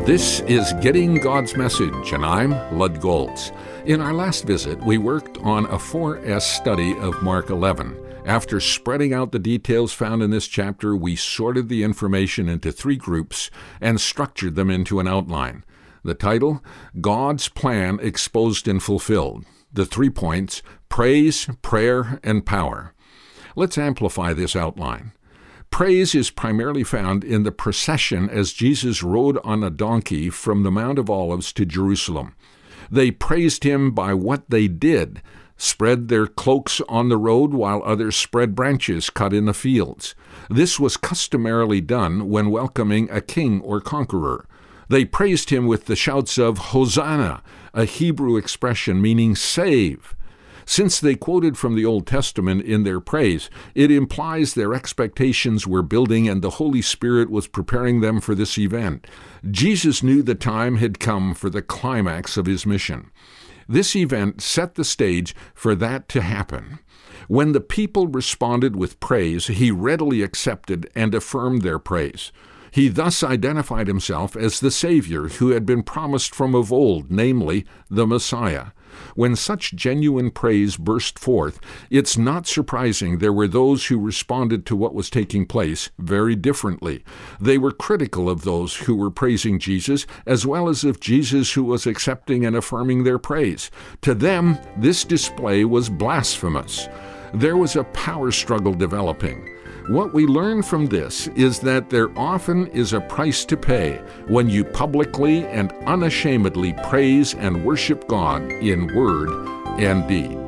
This is Getting God's Message, and I'm Lud Goltz. In our last visit, we worked on a 4S study of Mark 11. After spreading out the details found in this chapter, we sorted the information into 3 groups and structured them into an outline. The title, God's Plan Exposed and Fulfilled. The 3 points, Praise, Prayer, and Power. Let's amplify this outline. Praise is primarily found in the procession as Jesus rode on a donkey from the Mount of Olives to Jerusalem. They praised him by what they did, spread their cloaks on the road while others spread branches cut in the fields. This was customarily done when welcoming a king or conqueror. They praised him with the shouts of Hosanna, a Hebrew expression meaning save. Since they quoted from the Old Testament in their praise, it implies their expectations were building and the Holy Spirit was preparing them for this event. Jesus knew the time had come for the climax of his mission. This event set the stage for that to happen. When the people responded with praise, he readily accepted and affirmed their praise. He thus identified himself as the Savior who had been promised from of old, namely, the Messiah. When such genuine praise burst forth, it's not surprising there were those who responded to what was taking place very differently. They were critical of those who were praising Jesus, as well as of Jesus who was accepting and affirming their praise. To them, this display was blasphemous. There was a power struggle developing. What we learn from this is that there often is a price to pay when you publicly and unashamedly praise and worship God in word and deed.